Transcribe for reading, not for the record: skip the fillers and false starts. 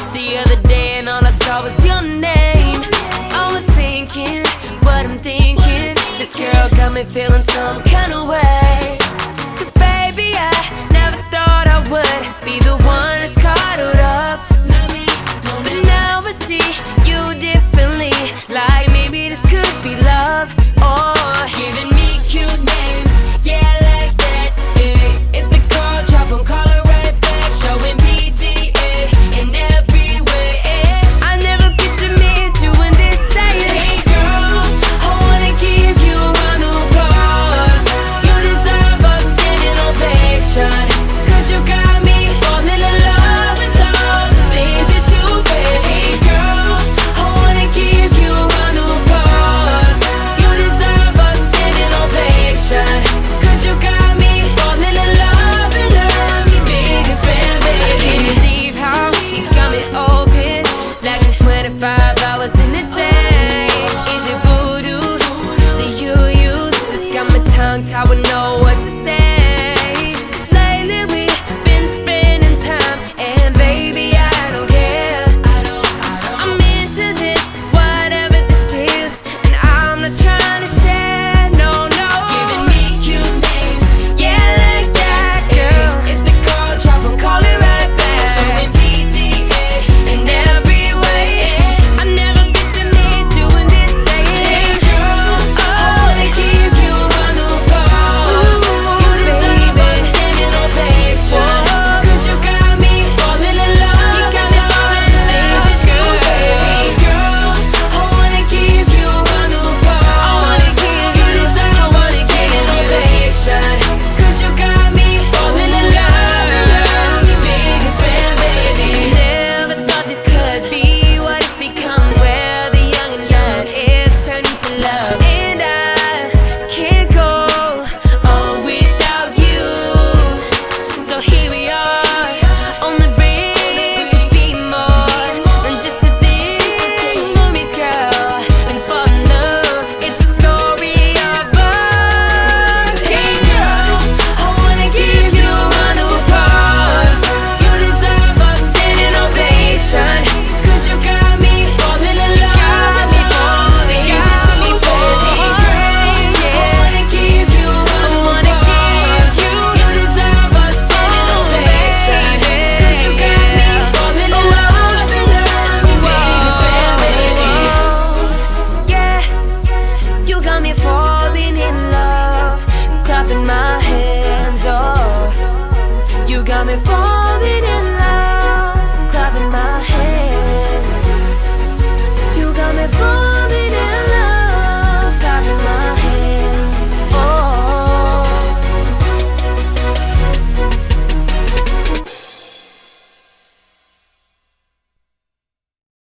the other day and all I saw was your name. I was thinking what I'm thinking. This girl got me feeling some kind of way. 'Cause baby, I never thought I would be the one that's cuddled up. But now I see you differently, like maybe this could be love. Or giving me cute names, yeah, like that. If the call drop, I'll call her right back. Showing PDA in every way. I never pictured me doing this, saying, hey girl, I wanna give you a round of applause. You deserve a standing ovation, 'cause you got me falling in love with all the things you do, baby. Hey girl, I wanna give you a round of applause. You deserve a standing ovation, 'cause you got me falling in love and I'm your biggest fan, baby. I can't believe how you got me open, like it's 25 hours in a day. Is it voodoo that you use? It's got my tongue tied with no words to say. 'Cause lately we've been spending time, and baby, I don't care. I'm into this, whatever this is, and I'm not trying to share, no, no. Giving me cute names, yeah, like that, girl. If the call drop, I'll call it right back. Showing PDA in every way. I never pictured me doing this, saying, hey girl, I wanna give you a round of applause. You deserve a standing ovation, 'cause you got me falling in love. You got me falling in things you do, baby. Girl, I wanna give you a round of applause. You deserve a standing ovation, 'cause you got me falling in love and I'm your biggest fan, baby. Never thought this could be what it's become, where the young and young is turning to love. And I can't go on without you. So here we are on the brink, could be more than just a thing. Movies, girl, and fall in love. It's a story of us. Hey girl, I wanna give you a round of applause. You deserve a standing ovation, 'cause you got me falling in love with all the things you do, baby. I wanna give you a round of applause. You deserve a standing ovation, 'cause you got me falling in love and I'm your biggest fan, baby. Yeah, you got me falling in love, clapping my hands off. You got me falling in love.